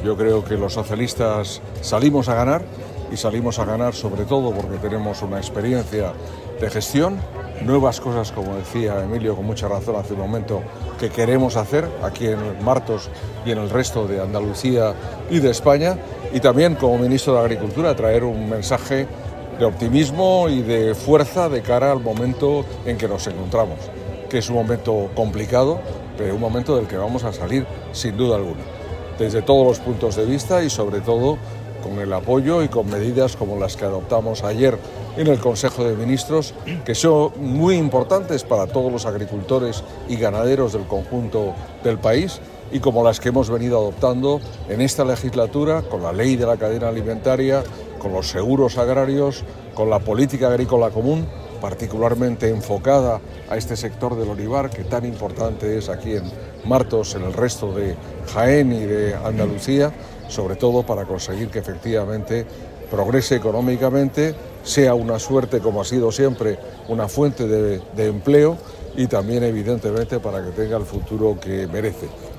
Yo creo que los socialistas salimos a ganar y salimos a ganar sobre todo porque tenemos una experiencia de gestión, nuevas cosas, como decía Emilio con mucha razón hace un momento, que queremos hacer aquí en Martos y en el resto de Andalucía y de España, y también como ministro de Agricultura traer un mensaje de optimismo y de fuerza de cara al momento en que nos encontramos, que es un momento complicado, pero un momento del que vamos a salir sin duda alguna, desde todos los puntos de vista y sobre todo con el apoyo y con medidas como las que adoptamos ayer en el Consejo de Ministros, que son muy importantes para todos los agricultores y ganaderos del conjunto del país, y como las que hemos venido adoptando en esta legislatura con la ley de la cadena alimentaria, con los seguros agrarios, con la política agrícola común, particularmente enfocada a este sector del olivar, que tan importante es aquí en Martos, en el resto de Jaén y de Andalucía, sobre todo para conseguir que efectivamente progrese económicamente, sea una suerte, como ha sido siempre, una fuente de empleo y también, evidentemente, para que tenga el futuro que merece.